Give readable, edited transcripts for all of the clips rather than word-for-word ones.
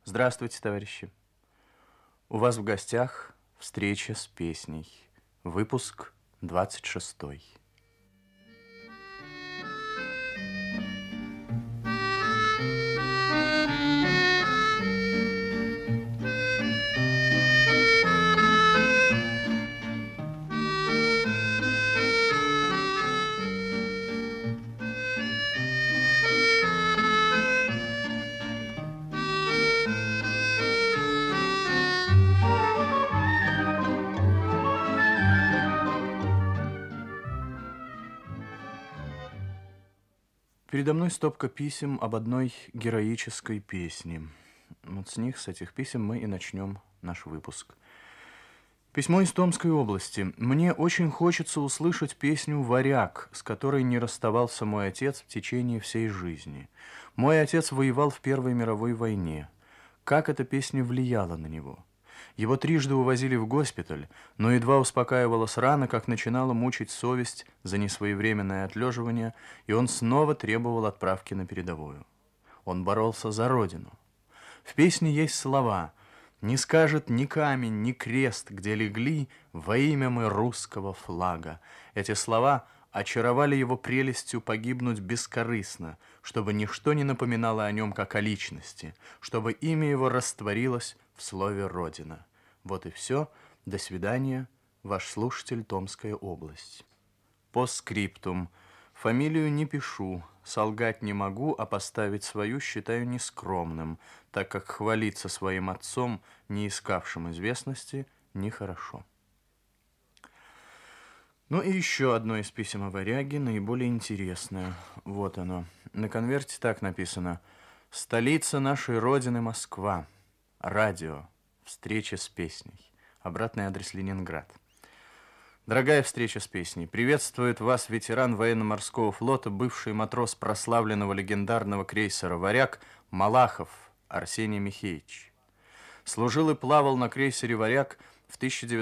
Здравствуйте, товарищи. У вас в гостях встреча с песней. Выпуск 26. Передо мной стопка писем об одной героической песне. Вот с этих писем мы и начнем наш выпуск. Письмо из Томской области. Мне очень хочется услышать песню «Варяг», с которой не расставался мой отец в течение всей жизни. Мой отец воевал в Первой мировой войне. Как эта песня влияла на него? Его трижды увозили в госпиталь, но едва успокаивалась рана, как начинала мучить совесть за несвоевременное отлеживание, и он снова требовал отправки на передовую. Он боролся за родину. В песне есть слова «Не скажет ни камень, ни крест, где легли во имя мы русского флага». Эти слова очаровали его прелестью погибнуть бескорыстно, чтобы ничто не напоминало о нем как о личности, чтобы имя его растворилось в слове «Родина». Вот и все. До свидания. Ваш слушатель, Томская область. Постскриптум. Фамилию не пишу, солгать не могу, а поставить свою считаю нескромным, так как хвалиться своим отцом, не искавшим известности, нехорошо. Ну и еще одно из писем о Варяге, наиболее интересное. Вот оно. На конверте так написано: «Столица нашей Родины Москва. Радио. Встреча с песней». Обратный адрес Ленинград. Дорогая встреча с песней, приветствует вас ветеран военно-морского флота, бывший матрос прославленного легендарного крейсера «Варяг» Малахов Арсений Михеевич. Служил и плавал на крейсере «Варяг» в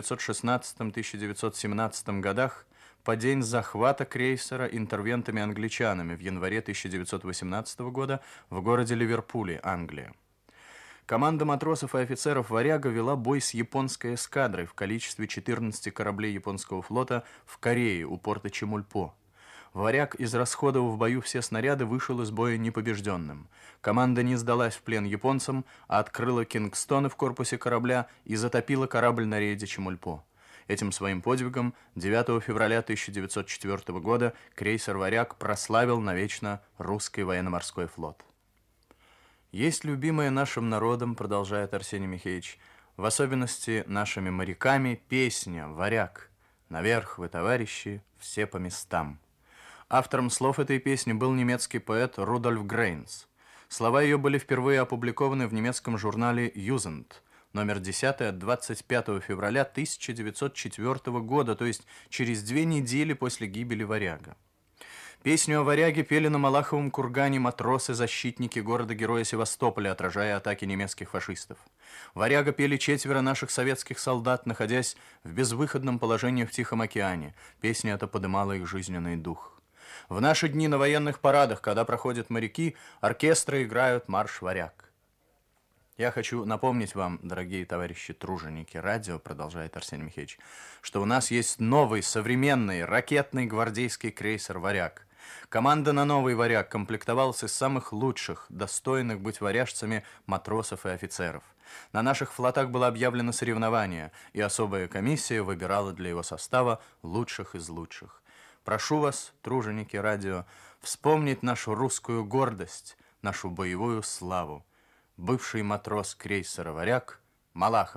1916-1917 годах по день захвата крейсера интервентами-англичанами в январе 1918 года в городе Ливерпуле, Англия. Команда матросов и офицеров «Варяга» вела бой с японской эскадрой в количестве 14 кораблей японского флота в Корее у порта Чемульпо. «Варяг», израсходовав в бою все снаряды, вышел из боя непобежденным. Команда не сдалась в плен японцам, а открыла кингстоны в корпусе корабля и затопила корабль на рейде Чемульпо. Этим своим подвигом 9 февраля 1904 года крейсер «Варяг» прославил навечно русский военно-морской флот. Есть любимая нашим народом, продолжает Арсений Михеевич, в особенности нашими моряками, песня «Варяг». Наверх вы, товарищи, все по местам. Автором слов этой песни был немецкий поэт Рудольф Грейнс. Слова ее были впервые опубликованы в немецком журнале «Юзенд», номер 10 от 25 февраля 1904 года, то есть через 2 недели после гибели «Варяга». Песню о «Варяге» пели на Малаховом кургане матросы-защитники города-героя Севастополя, отражая атаки немецких фашистов. «Варяга» пели 4 наших советских солдат, находясь в безвыходном положении в Тихом океане. Песня эта подымала их жизненный дух. В наши дни на военных парадах, когда проходят моряки, оркестры играют марш «Варяг». Я хочу напомнить вам, дорогие товарищи труженики радио, продолжает Арсений Михеевич, что у нас есть новый, современный, ракетный гвардейский крейсер «Варяг». Команда на новый «Варяг» комплектовалась из самых лучших, достойных быть варяжцами матросов и офицеров. На наших флотах было объявлено соревнование, и особая комиссия выбирала для его состава лучших из лучших. Прошу вас, труженики радио, вспомнить нашу русскую гордость, нашу боевую славу. Бывший матрос крейсера «Варяг» Малахов.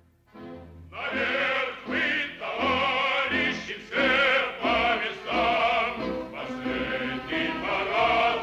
Наверх вы, товарищи, все по местам, последний парад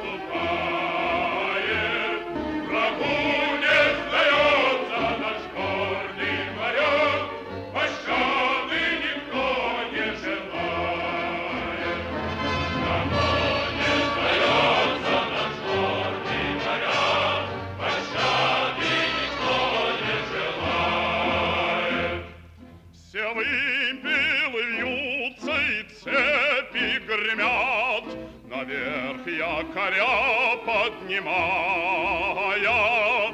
наступает. Врагу не сдается наш гордый моряк, пощады никто не желает. Кому не сдается наш гордый моряк, пощады никто не желает. Все вымпелы вьются и цепи гремят, наверх якоря поднимая,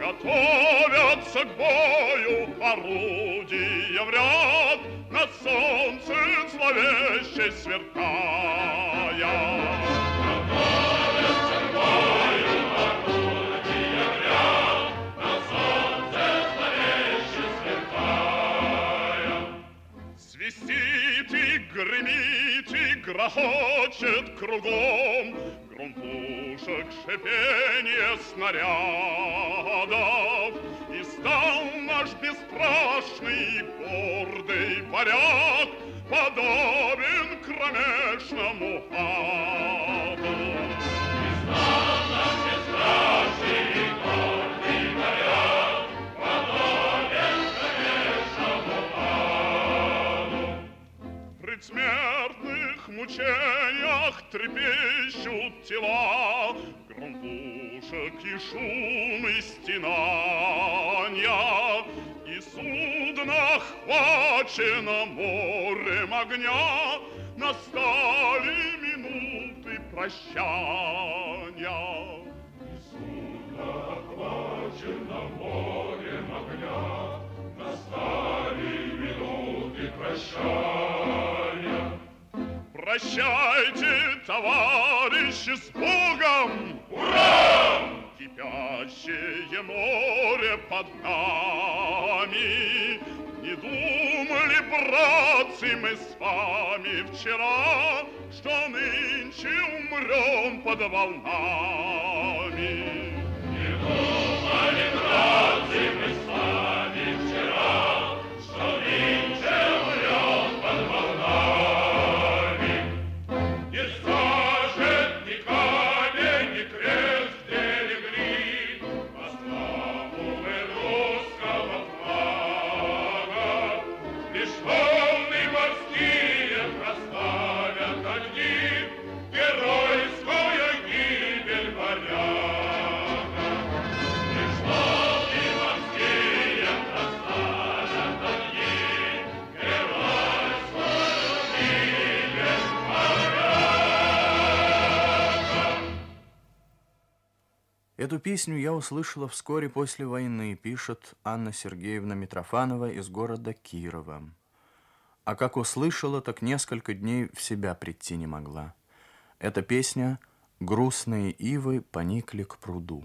готовятся к бою орудия в ряд, на солнце зловеще сверкая. Готовятся к бою орудия в ряд, на солнце зловеще сверкая. Свистит и гремит и грохочет кругом гром пушек, шипенье снарядов, и стал наш бесстрашный гордый варяг подобен кромешному аду. И стал наш бесстрашный гордый варяг подобен кромешному аду. Пред смертных мучениях трепещут тела, гром пушек и шум и стенанья, и судно охвачено морем огня, настали минуты прощания. И судно охвачено морем огня, настали минуты прощания. Прощайте, товарищи, с Богом! Ура! Кипящее море под нами. Не думали, братцы, мы с вами вчера, что нынче умрем под волнами. Не думали, братцы, мы с вами вчера, что нынче умрем под волнами. Эту песню я услышала вскоре после войны, пишет Анна Сергеевна Митрофанова из города Кирова. А как услышала, так несколько дней в себя прийти не могла. Эта песня «Грустные ивы поникли к пруду».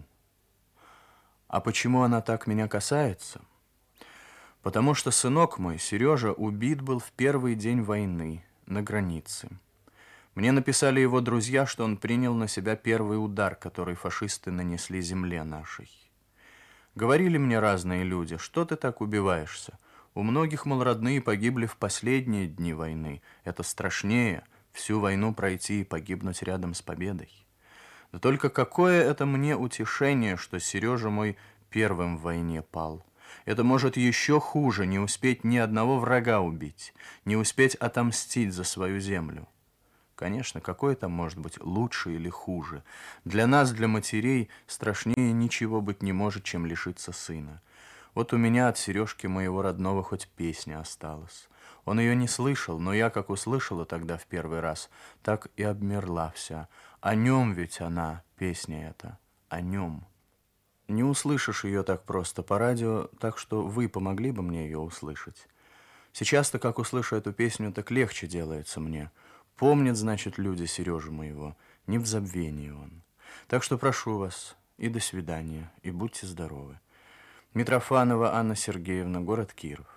А почему она так меня касается? Потому что сынок мой, Сережа, убит был в первый день войны на границе. Мне написали его друзья, что он принял на себя первый удар, который фашисты нанесли земле нашей. Говорили мне разные люди: что ты так убиваешься? У многих, мол, родные погибли в последние дни войны. Это страшнее всю войну пройти и погибнуть рядом с победой. Да только какое это мне утешение, что Сережа мой первым в войне пал. Это может еще хуже — не успеть ни одного врага убить, не успеть отомстить за свою землю. Конечно, какое там может быть лучше или хуже? Для нас, для матерей, страшнее ничего быть не может, чем лишиться сына. Вот у меня от Сережки моего родного хоть песня осталась. Он ее не слышал, но я, как услышала тогда в первый раз, так и обмерла вся. О нем ведь она, песня эта, о нем. Не услышишь ее так просто по радио, так что вы помогли бы мне ее услышать. Сейчас-то, как услышу эту песню, так легче делается мне. Помнят, значит, люди Сережу моего, не в забвении он. Так что прошу вас, и до свидания, и будьте здоровы. Митрофанова Анна Сергеевна, город Киров.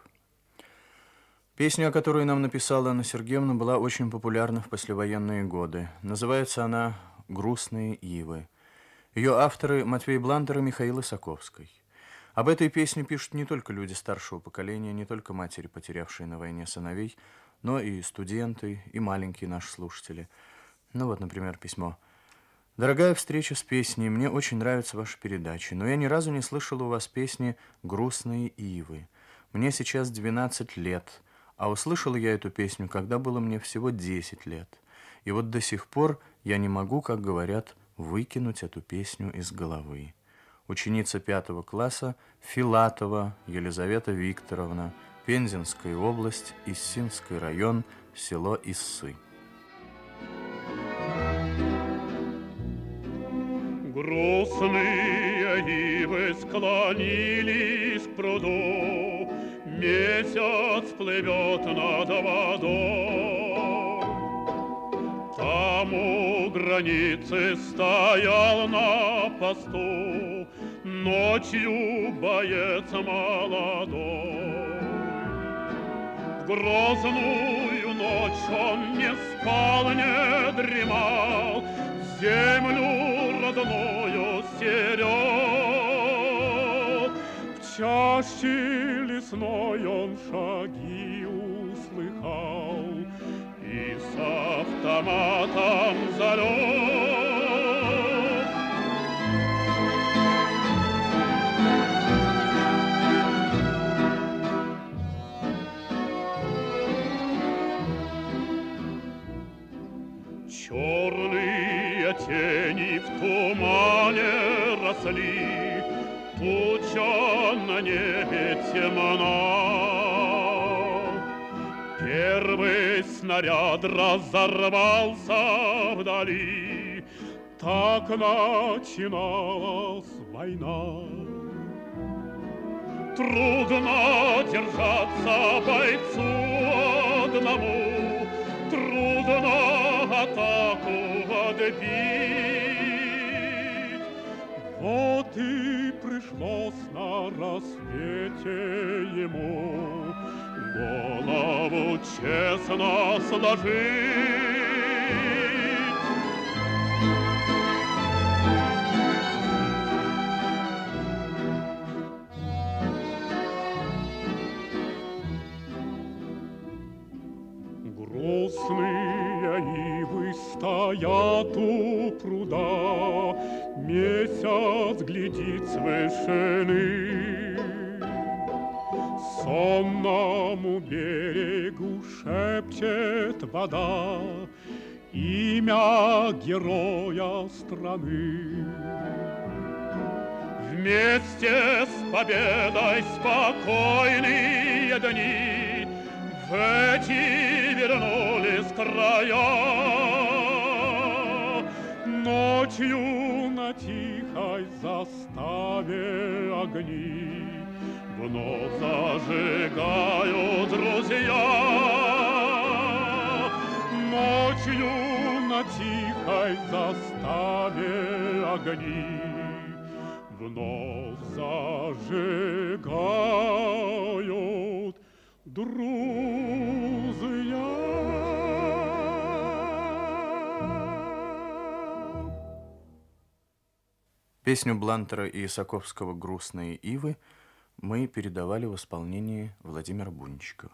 Песня, которую нам написала Анна Сергеевна, была очень популярна в послевоенные годы. Называется она «Грустные ивы». Ее авторы Матвей Бландер и Михаил Исаковский. Об этой песне пишут не только люди старшего поколения, не только матери, потерявшие на войне сыновей, но и студенты, и маленькие наши слушатели. Ну вот, например, письмо. «Дорогая встреча с песней, мне очень нравятся ваши передачи, но я ни разу не слышал у вас песни «Грустные ивы». Мне сейчас 12 лет, а услышал я эту песню, когда было мне всего 10 лет. И вот до сих пор я не могу, как говорят, выкинуть эту песню из головы. Ученица 5 класса Филатова Елизавета Викторовна, Пензенская область, Иссинский район, село Иссы». Грустные ивы склонились к пруду, месяц плывет над водой. Там у границы стоял на посту ночью боец молодой. В грозную ночь он не спал, не дремал, землю родную стерег. В чаще лесной он шаги услыхал и с автоматом залег. Черные тени в тумане росли, туча на небе темна. Первый снаряд разорвался вдали, так начиналась война. Трудно держаться бойцу одному, трудно атаку отбить. Вот и пришлось на рассвете ему голову честно сложить. Грустные ивы стоят у пруда, месяц глядит с вышины. Сонному берегу шепчет вода имя героя страны. Вместе с победой спокойные дни в эти вернулись края. Ночью на тихой заставе огни вновь зажигают друзья. Ночью на тихой заставе огни вновь зажигают друзья. Песню Блантера и Исаковского «Грустные ивы» мы передавали в исполнении Владимира Бунчикова.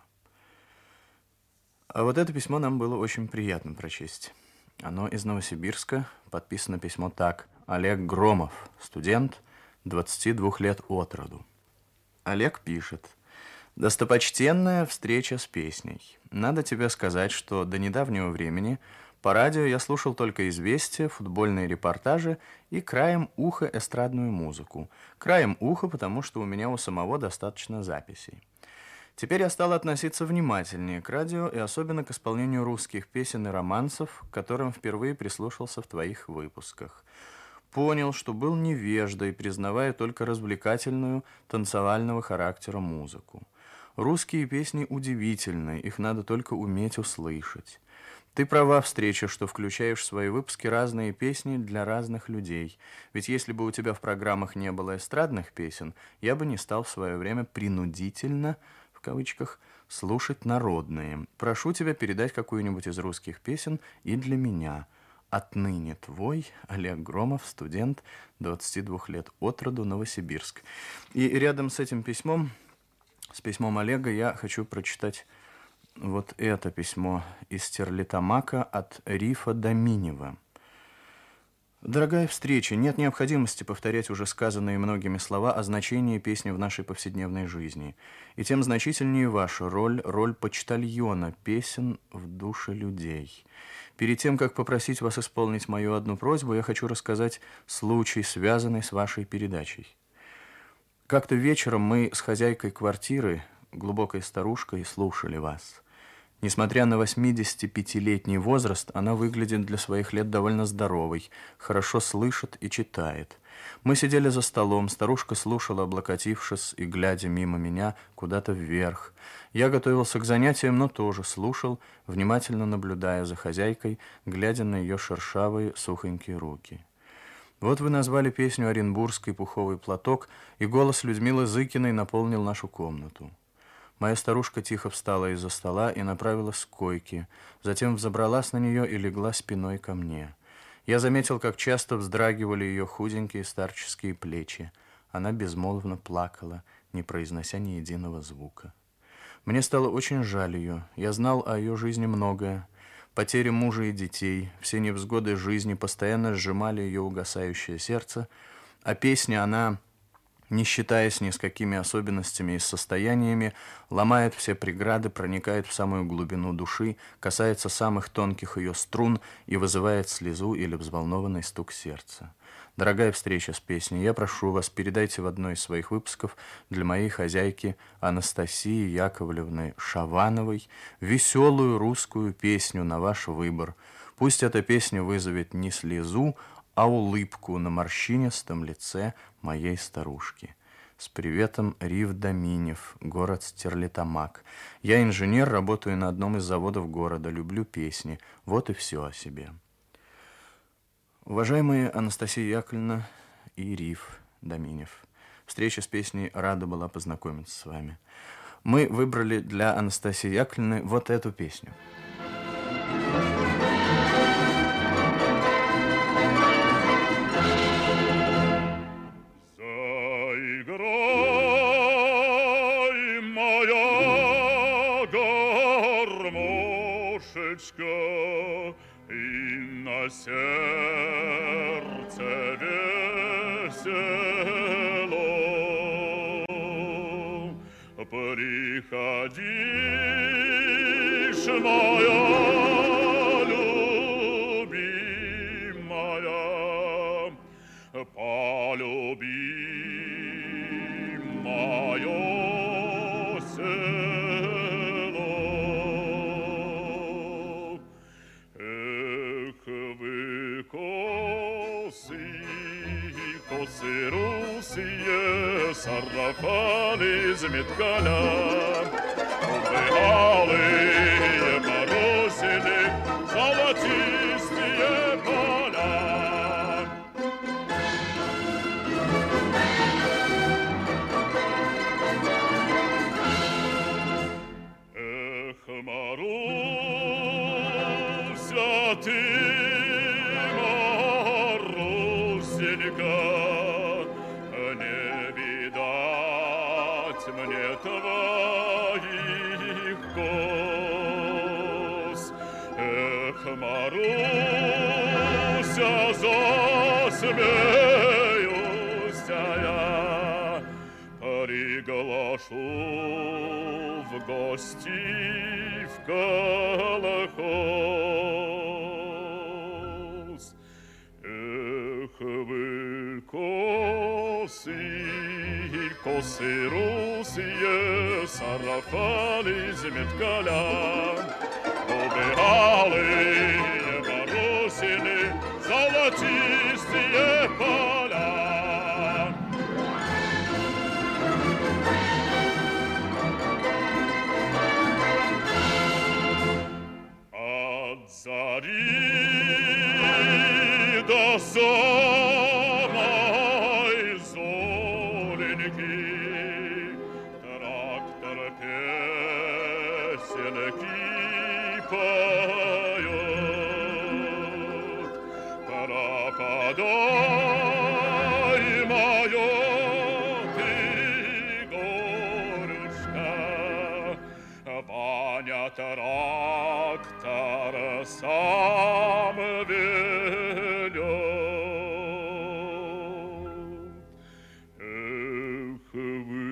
А вот это письмо нам было очень приятно прочесть. Оно из Новосибирска, подписано письмо так: Олег Громов, студент, 22 лет от роду. Олег пишет: «Достопочтенная встреча с песней. Надо тебе сказать, что до недавнего времени по радио я слушал только известия, футбольные репортажи и краем уха эстрадную музыку. Краем уха, потому что у меня у самого достаточно записей. Теперь я стал относиться внимательнее к радио и особенно к исполнению русских песен и романсов, к которым впервые прислушался в твоих выпусках. Понял, что был невеждой, признавая только развлекательную, танцевального характера музыку. Русские песни удивительны, их надо только уметь услышать. Ты права, встреча, что включаешь в свои выпуски разные песни для разных людей. Ведь если бы у тебя в программах не было эстрадных песен, я бы не стал в свое время принудительно, в кавычках, слушать народные. Прошу тебя передать какую-нибудь из русских песен и для меня. Отныне твой Олег Громов, студент, 22 лет от роду, Новосибирск». И рядом с этим письмом, с письмом Олега, я хочу прочитать вот это письмо из Стерлитамака от Рифа Доминева. «Дорогая встреча, нет необходимости повторять уже сказанные многими слова о значении песни в нашей повседневной жизни. И тем значительнее ваша роль почтальона песен в душе людей. Перед тем, как попросить вас исполнить мою одну просьбу, я хочу рассказать случай, связанный с вашей передачей. Как-то вечером мы с хозяйкой квартиры, глубокой старушкой, слушали вас. Несмотря на 85-летний возраст, она выглядит для своих лет довольно здоровой, хорошо слышит и читает. Мы сидели за столом, старушка слушала, облокотившись и глядя мимо меня куда-то вверх. Я готовился к занятиям, но тоже слушал, внимательно наблюдая за хозяйкой, глядя на ее шершавые сухонькие руки. Вот вы назвали песню «Оренбургский пуховый платок», и голос Людмилы Зыкиной наполнил нашу комнату. Моя старушка тихо встала из-за стола и направилась к койке, затем взобралась на нее и легла спиной ко мне. Я заметил, как часто вздрагивали ее худенькие старческие плечи. Она безмолвно плакала, не произнося ни единого звука. Мне стало очень жаль ее. Я знал о ее жизни многое. Потери мужа и детей, все невзгоды жизни постоянно сжимали ее угасающее сердце, а песня она, не считаясь ни с какими особенностями и состояниями, ломает все преграды, проникает в самую глубину души, касается самых тонких ее струн и вызывает слезу или взволнованный стук сердца. Дорогая встреча с песней, я прошу вас, передайте в одной из своих выпусков для моей хозяйки Анастасии Яковлевны Шавановой веселую русскую песню на ваш выбор. Пусть эта песня вызовет не слезу, а улыбку на морщинистом лице моей старушки. С приветом, Рив Доминев, город Стерлитамак. Я инженер, работаю на одном из заводов города, люблю песни. Вот и все о себе. Уважаемые Анастасия Яковлевна и Рив Доминев, встреча с песней рада была познакомиться с вами. Мы выбрали для Анастасии Яковлевны вот эту песню. Заиграй, моя гармошечка, и на сердце весело. Приходишь, моя любимая, полюби мое село. Эх, вы косы, косы русые, сарафаны из меткаля, вы алые морозили, золотистые поля. Эх, Маруся, ты, Марусенька, не видать мне твоих кос. Эх, Маруся, засмеюсь я, приглашу в гости в колхоз. Эх, вы косы, косы русые, сарафаны из меткаля, губы алые морозины, золотистые поля. От зари до самой зореньки трактор песенки поет. Пропадай, мое ты, горюшка, баня трактор сам ведет. Эх, вы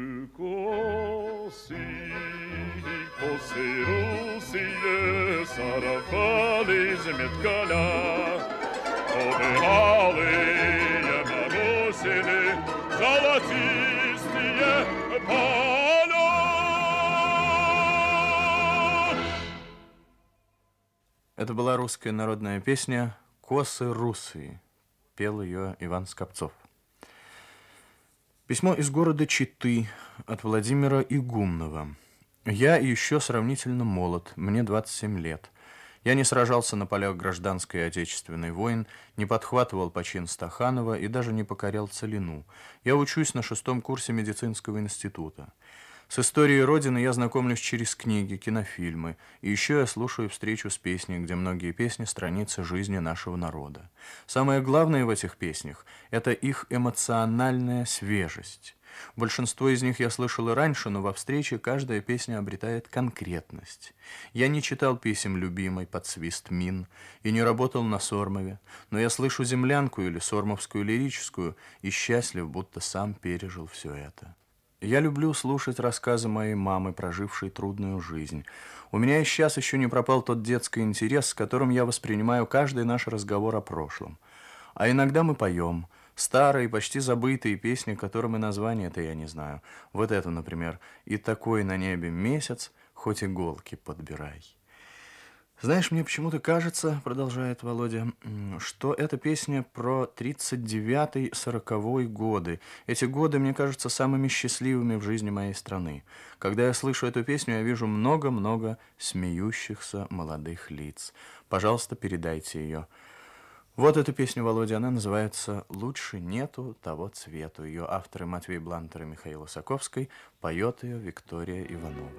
косы, косы русые, сарафаны из меткаля, губы алые морозины, золотистые поля. русская народная песня «Косы русые». Пел ее Иван Скопцов. Письмо из города Читы от Владимира Игумнова. Я еще сравнительно молод, мне 27 лет. Я не сражался на полях гражданской и отечественной войн, не подхватывал почин Стаханова и даже не покорял Целину. Я учусь на 6-м курсе медицинского института. С историей Родины я знакомлюсь через книги, кинофильмы, и еще я слушаю встречу с песней, где многие песни — страницы жизни нашего народа. Самое главное в этих песнях — это их эмоциональная свежесть. Большинство из них я слышал и раньше, но во встрече каждая песня обретает конкретность. Я не читал писем любимой под свист мин и не работал на Сормове, но я слышу землянку или сормовскую лирическую и счастлив, будто сам пережил все это. Я люблю слушать рассказы моей мамы, прожившей трудную жизнь. У меня и сейчас еще не пропал тот детский интерес, с которым я воспринимаю каждый наш разговор о прошлом. А иногда мы поем старые, почти забытые песни, которым и название-то я не знаю. Вот эту, например: «И такой на небе месяц, хоть иголки подбирай». Знаешь, мне почему-то кажется, продолжает Володя, что эта песня про 39-40 годы. Эти годы, мне кажутся, самыми счастливыми в жизни моей страны. Когда я слышу эту песню, я вижу много-много смеющихся молодых лиц. Пожалуйста, передайте ее. Вот эту песню, Володя, она называется «Лучше нету того цвету». Ее авторы Матвей Блантер и Михаил Осаковский, поет ее Виктория Иванова.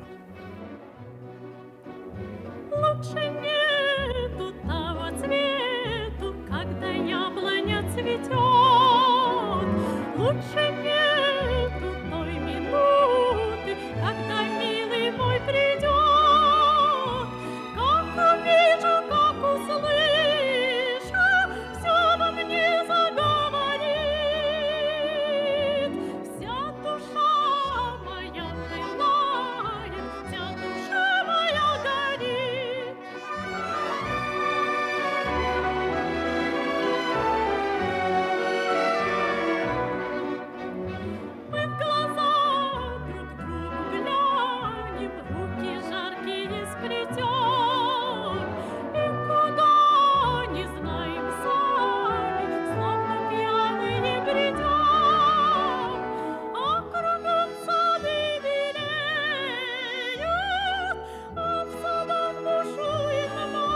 Лучше нету того цвету, когда яблоня цветет. Лучше нету той минуты, когда милый мой придет. Как увижу, как услышу, все во мне заговорит. Вся душа моя пылает, вся душа моя горит. Мы в глаза друг другу глянем, руки жаркие сплетем, и куда не знаем сами, словно пьяные бредем. А кругом сады белеют, а в садах бушует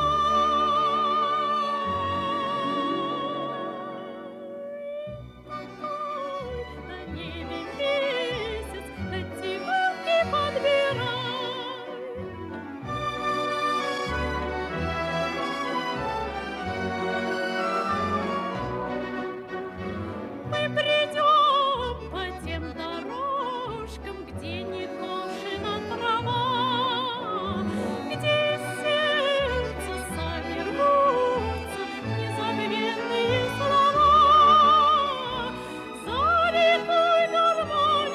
на небе месяц, эти иголки подбирай. Мы придем по тем дорожкам, где не кошена трава, где из сердца сами рвутся незабвенные слова. За рекой гармонь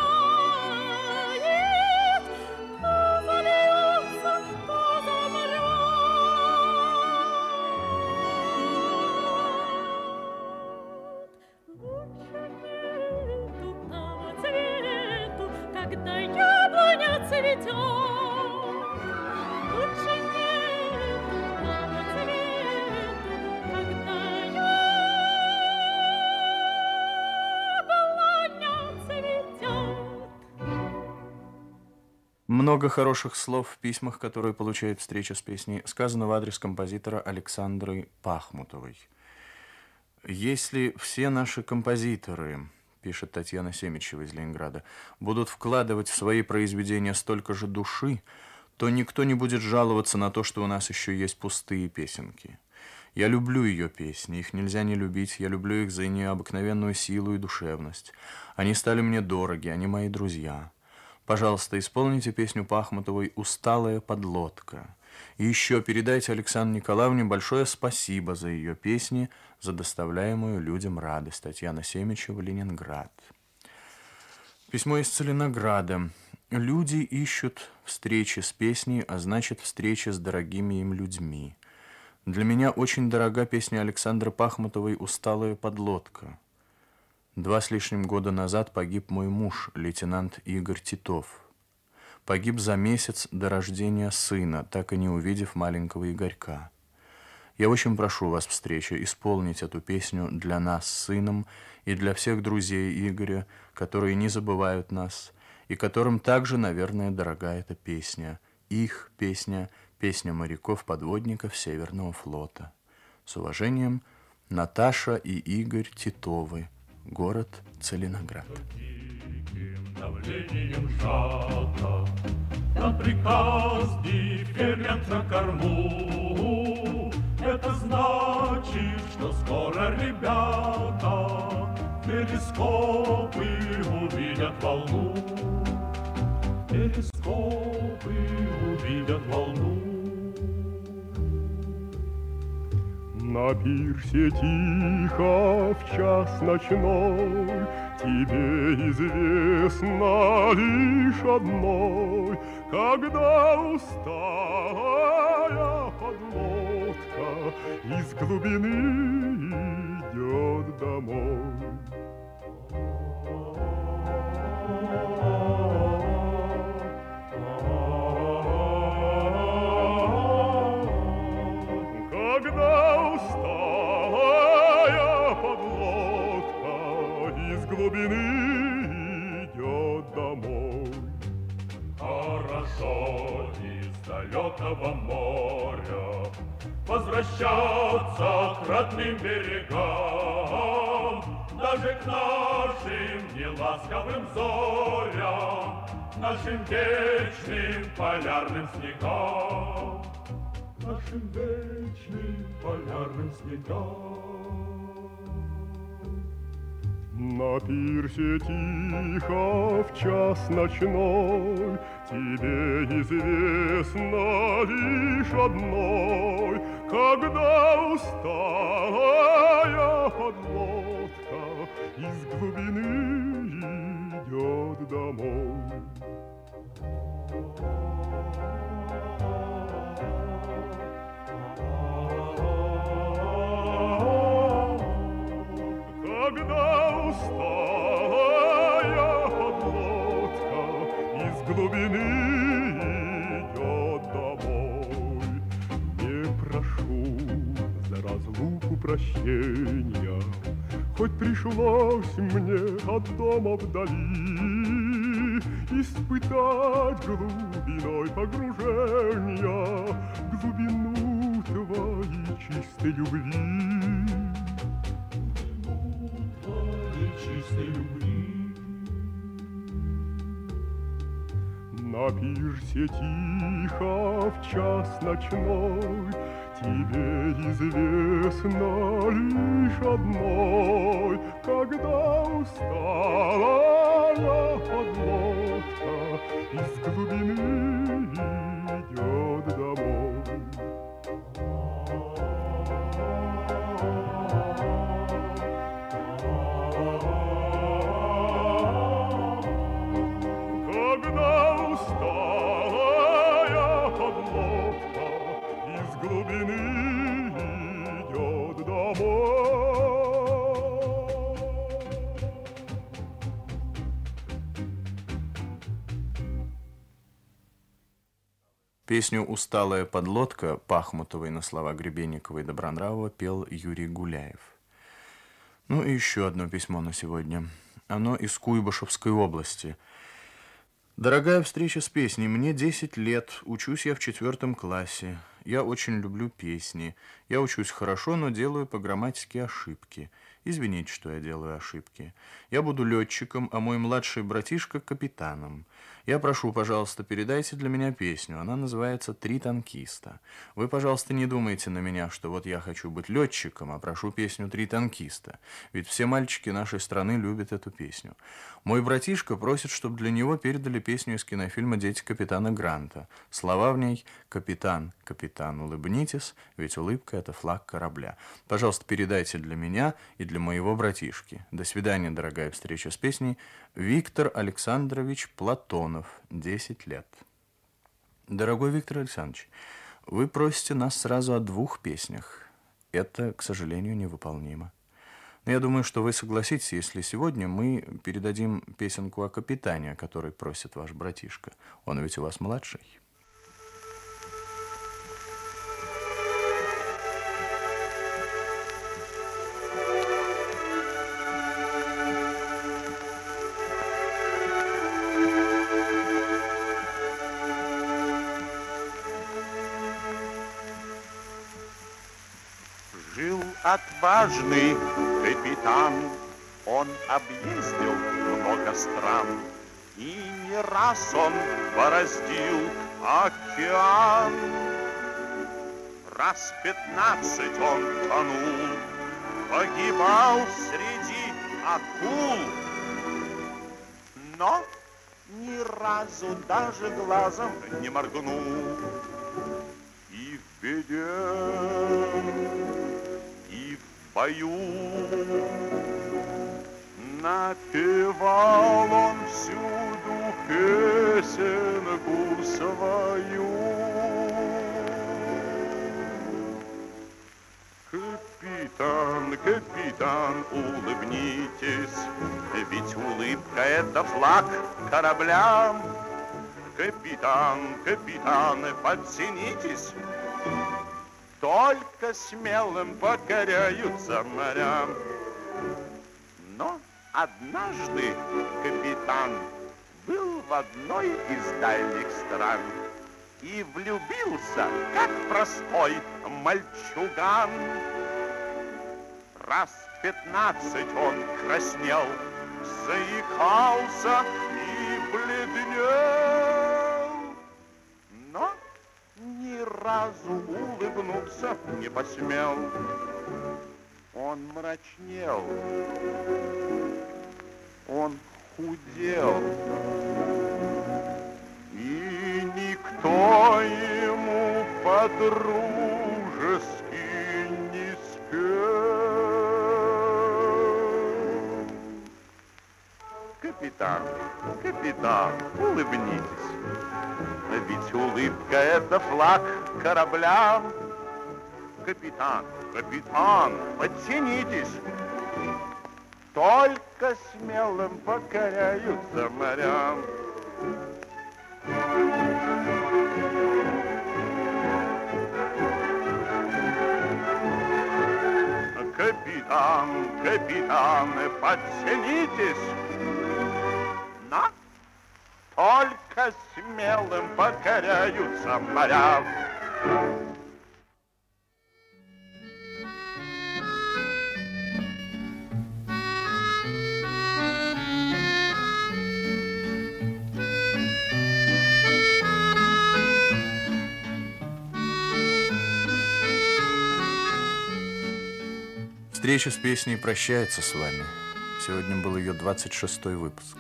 играет, то зальется, то замрет. Лучше нету того цвету, когда яблоня цветет. Лучше нету того цвету, когда яблоня цветет. Много хороших слов в письмах, которые получает встреча с песней, сказано в адрес композитора Александры Пахмутовой. «Если все наши композиторы, — пишет Татьяна Семичева из Ленинграда, — будут вкладывать в свои произведения столько же души, то никто не будет жаловаться на то, что у нас еще есть пустые песенки. Я люблю ее песни, их нельзя не любить, я люблю их за необыкновенную силу и душевность. Они стали мне дороги, они мои друзья. Пожалуйста, исполните песню Пахмутовой «Усталая подлодка». И еще передайте Александре Николаевне большое спасибо за ее песни, за доставляемую людям радость. Татьяна Семичева, Ленинград». Письмо из Целинограда. «Люди ищут встречи с песней, а значит, встречи с дорогими им людьми. Для меня очень дорога песня Александры Пахмутовой «Усталая подлодка». 2 с лишним года назад погиб мой муж, лейтенант Игорь Титов. Погиб за месяц до рождения сына, так и не увидев маленького Игорька. Я очень прошу вас, встреча, исполнить эту песню для нас с сыном и для всех друзей Игоря, которые не забывают нас, и которым также, наверное, дорога эта песня. Их песня, песня моряков-подводников Северного флота. С уважением, Наташа и Игорь Титовы. Город Целиноград. Давлением сжато, дан приказ дифферент на корму. Это значит, что скоро ребята перископы увидят волну. Перископы увидят волну. На пирсе тихо в час ночной тебе известно лишь одной, когда усталая подлодка из глубины идет домой. Когда усталая подлодка из глубины идет домой. Хорошо из далекого моря возвращаться к родным берегам, даже к нашим неласковым зорям, нашим вечным полярным снегам. Нашим вечным полярным снегам. На пирсе тихо в час ночной тебе известно лишь одной, когда усталая подлодка из глубины идет домой. Когда усталая подлодка из глубины идет домой, не прошу за разлуку прощения, хоть пришлось мне от дома вдали испытать глубиной погружения глубину твоей чистой любви. Чистой любви. На пирсе тихо в час ночной тебе известно лишь одной, когда усталая подлодка из глубины идет домой. Когда усталая подлодка из глубины идет домой. Песню «Усталая подлодка» Пахмутовой на слова Гребенникова и Добронравова пел Юрий Гуляев. Ну и еще одно письмо на сегодня. Оно из Куйбышевской области. Дорогая встреча с песней. Мне 10 лет, учусь я в 4 классе. Я очень люблю песни. Я учусь хорошо, но делаю по грамматике ошибки. Извините, что я делаю ошибки. Я буду летчиком, а мой младший братишка капитаном. Я прошу, пожалуйста, передайте для меня песню. Она называется «Три танкиста». Вы, пожалуйста, не думайте на меня, что вот я хочу быть летчиком, а прошу песню «Три танкиста». Ведь все мальчики нашей страны любят эту песню. Мой братишка просит, чтобы для него передали песню из кинофильма «Дети капитана Гранта». Слова в ней «Капитан, капитан, улыбнитесь, ведь улыбка — это флаг корабля». Пожалуйста, передайте для меня и для моего братишки. До свидания, дорогая встреча с песней. Виктор Александрович Платонов, 10 лет. Дорогой Виктор Александрович, вы просите нас сразу о 2 песнях. Это, к сожалению, невыполнимо. Но я думаю, что вы согласитесь, если сегодня мы передадим песенку о капитане, о которой просит ваш братишка. Он ведь у вас младший. отважный капитан. Он объездил много стран, и не раз он бороздил океан. Раз 15 он тонул, погибал среди акул, но ни разу даже глазом не моргнул. И в беде, и в бою напевал он всюду песенку свою. Капитан, капитан, улыбнитесь, ведь улыбка — это флаг кораблям. Капитан, капитан, подтянитесь, только смелым покоряются морям. Но однажды капитан был в одной из дальних стран и влюбился, как простой мальчуган. Раз 15 он краснел, заикался и бледнел, но ни разу улыбнуться не посмел. Он мрачнел, он худел, и никто ему по-дружески не спел. Капитан, капитан, улыбнитесь, ведь улыбка — это флаг кораблям. Капитан, капитан, подтянитесь, только смелым покоряются морям. Капитан, капитан, подтянитесь, но только смелым покоряются морям. Встреча с песней прощается с вами. Сегодня был ее 26-й выпуск.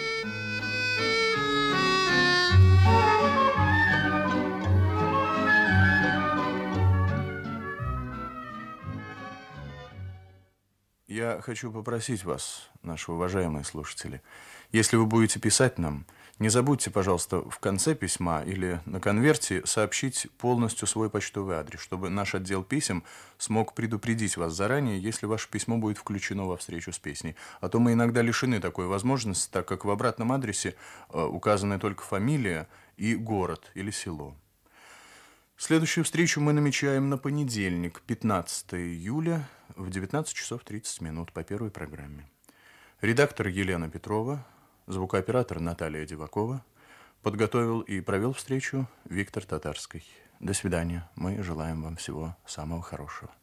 Я хочу попросить вас, наши уважаемые слушатели, если вы будете писать нам, не забудьте, пожалуйста, в конце письма или на конверте сообщить полностью свой почтовый адрес, чтобы наш отдел писем смог предупредить вас заранее, если ваше письмо будет включено во встречу с песней. А то мы иногда лишены такой возможности, так как в обратном адресе указаны только фамилия и город или село. Следующую встречу мы намечаем на понедельник, 15 июля, в 19 часов 30 минут по первой программе. Редактор Елена Петрова, звукооператор Наталья Дивакова, подготовил и провел встречу Виктор Татарский. До свидания. Мы желаем вам всего самого хорошего.